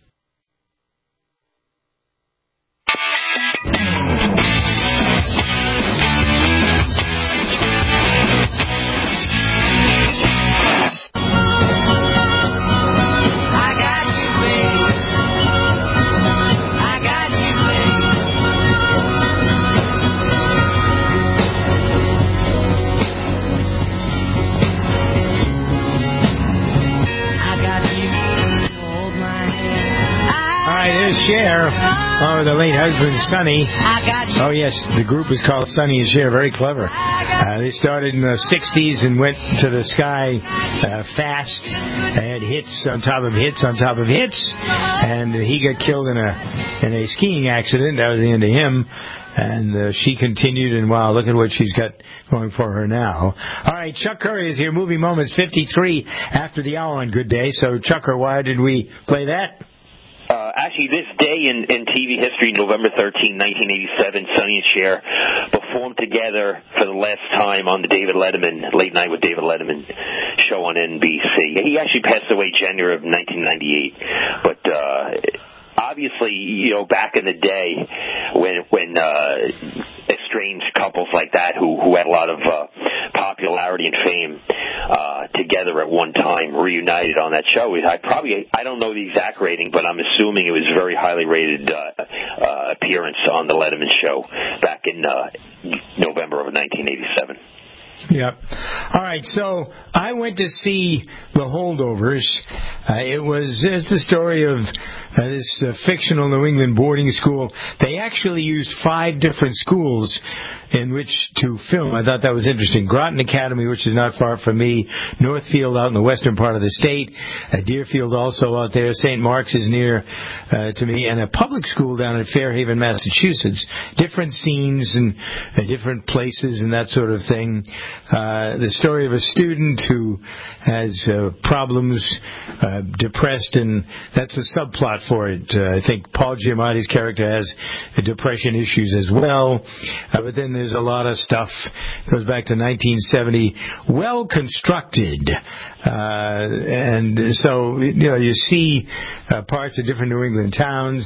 Cher. Oh, the late husband, Sonny. Oh, yes, the group was called Sonny and Cher. Very clever. Uh, they started in the sixties and went to the sky uh, fast. They had hits on top of hits on top of hits. And he got killed in a in a skiing accident. That was the end of him. And uh, she continued, and wow, look at what she's got going for her now. All right, Chuck Curry is here. Movie Moments fifty-three after the hour on Good Day. So, Chucker, why did we play that? Uh, actually, this day in, in T V history, November thirteenth, nineteen eighty-seven, Sonny and Cher performed together for the last time on the David Letterman, Late Night with David Letterman show on N B C. He actually passed away January of nineteen ninety-eight, but uh, obviously, you know, back in the day when when uh, estranged couples like that who, who had a lot of uh, popularity and fame uh, together at one time reunited on that show. I probably, I don't know the exact rating, but I'm assuming it was a very highly rated uh, uh, appearance on the Letterman show back in uh, November of nineteen eighty-seven. Yep. All right, so I went to see The Holdovers. Uh, it was it's the story of uh, this uh, fictional New England boarding school. They actually used five different schools in which to film. I thought that was interesting. Groton Academy, which is not far from me. Northfield out in the western part of the state. Uh, Deerfield also out there. Saint Mark's is near uh, to me. And a public school down in Fairhaven, Massachusetts. Different scenes and uh, different places and that sort of thing. Uh, the story of a student who has uh, problems, uh, depressed, and that's a subplot for it. Uh, I think Paul Giamatti's character has uh, depression issues as well. Uh, but then there's a lot of stuff. It goes back to nineteen seventy. Well constructed. Uh, and so, you know, you see uh, parts of different New England towns.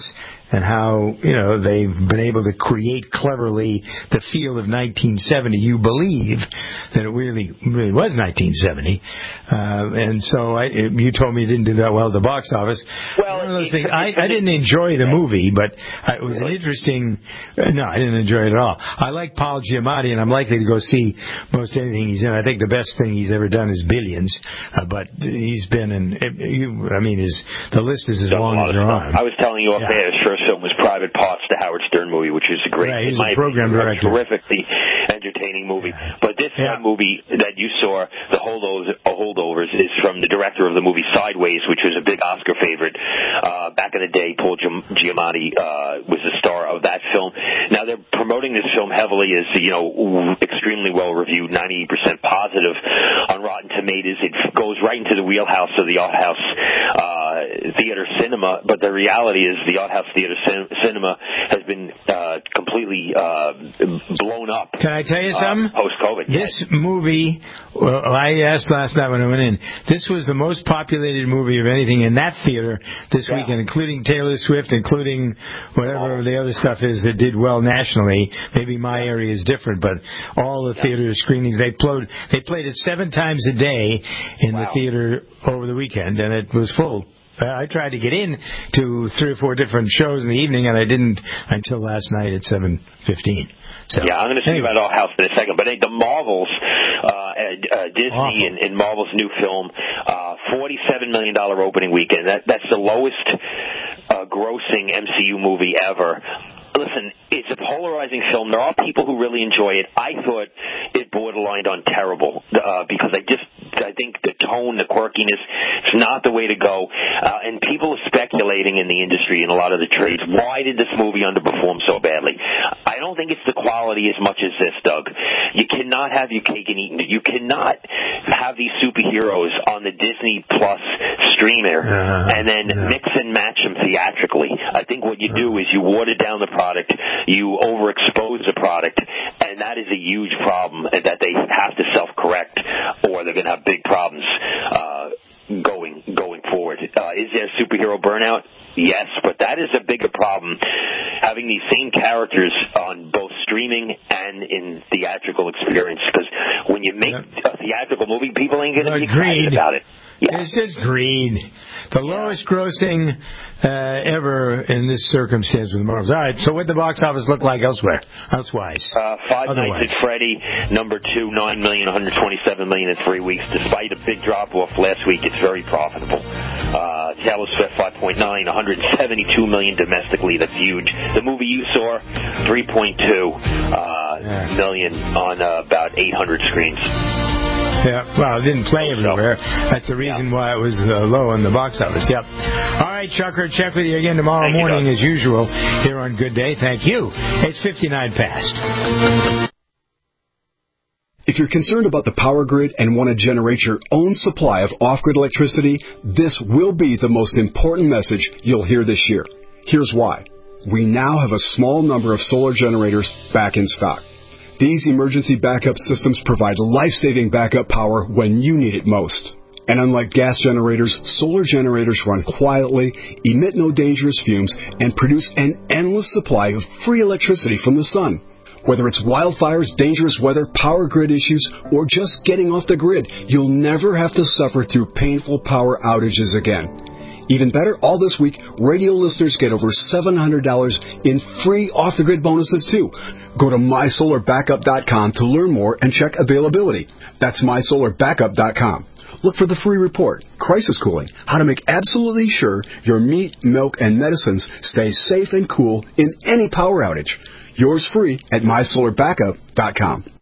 and how, you know, they've been able to create cleverly the feel of nineteen seventy. You believe that it really really was nineteen seventy. Uh, and so I, you told me it didn't do that well at the box office. Well, One of those things. I, I didn't enjoy the movie, but it was an interesting... No, I didn't enjoy it at all. I like Paul Giamatti, and I'm likely to go see most anything he's in. I think the best thing he's ever done is Billions, uh, but he's been in... You, I mean, his the list is as long as your arm. I was telling you off Yeah. there, his first film was Private Parts, the Howard Stern movie, which is a great, Right, he's in my a program opinion, director. terrifically entertaining movie. But this Yeah. uh, movie that you saw, The Holdovers, Holdovers, is from the director of the movie Sideways, which was a big Oscar favorite uh, back in the day. Paul Giamatti uh, was the star of that film. Now they're promoting this film heavily as, you know, extremely well reviewed, ninety percent positive on Rotten Tomatoes. It goes right into the wheelhouse of the art house uh, theater cinema, but the reality is the art house theater cin- cinema has been uh, completely uh, blown up. Can I tell you something? Uh, post-COVID. This movie, well, I asked last night when I went in, this was the most populated movie of anything in that theater this Yeah. weekend, including Taylor Swift, including whatever the other stuff is that did well nationally. Maybe my area is different, but all the theater screenings, they played, they played it seven times a day in Wow. the theater over the weekend, and it was full. I tried to get in to three or four different shows in the evening, and I didn't until last night at seven fifteen. So, yeah, I'm going to speak anyway. about Our House in a second. But hey, the Marvels, uh, uh, Disney and, and Marvel's new film, uh, forty-seven million dollars opening weekend. That, that's the lowest uh, grossing M C U movie ever. Listen, it's a polarizing film. There are people who really enjoy it. I thought it borderlined on terrible uh, because I just I think the tone, the quirkiness, it's not the way to go. Uh, and people are speculating in the industry and a lot of the trades. Why did this movie underperform so badly? I don't think it's the quality as much as this, Doug. You cannot have your cake and eat it. You cannot have these superheroes on the Disney Plus streamer uh, and then no. mix and match them theatrically. I think what you do is you water down the product, you overexpose the product, and that is a huge problem that they have to self-correct, or they're going to have big problems uh, going going forward. Uh, is there superhero burnout? Yes, but that is a bigger problem, having these same characters on both streaming and in theatrical experience, because when you make a theatrical movie, people ain't going to be excited about it. Yeah. It's just greed. The lowest grossing uh, ever in this circumstance with the Marvels. All right, so what did the box office look like elsewhere? Elsewise. Uh, Five Otherwise. Nights at Freddy, number two, nine million, one hundred twenty-seven million in three weeks. Despite a big drop-off last week, it's very profitable. Uh, Taylor Swift, five point nine, one hundred seventy-two million domestically. That's huge. The movie you saw, three point two uh, yeah. million on uh, about eight hundred screens. Yeah, well, it didn't play everywhere. That's the reason why it was uh, low in the box office. Yep. All right, Chucker, check with you again tomorrow Thank morning you, as usual here on Good Day. Thank you. It's fifty-nine past. If you're concerned about the power grid and want to generate your own supply of off-grid electricity, this will be the most important message you'll hear this year. Here's why. We now have a small number of solar generators back in stock. These emergency backup systems provide life-saving backup power when you need it most. And unlike gas generators, solar generators run quietly, emit no dangerous fumes, and produce an endless supply of free electricity from the sun. Whether it's wildfires, dangerous weather, power grid issues, or just getting off the grid, you'll never have to suffer through painful power outages again. Even better, all this week, radio listeners get over seven hundred dollars in free off-the-grid bonuses, too. Go to my solar backup dot com to learn more and check availability. That's my solar backup dot com. Look for the free report, Crisis Cooling, how to make absolutely sure your meat, milk, and medicines stay safe and cool in any power outage. Yours free at my solar backup dot com.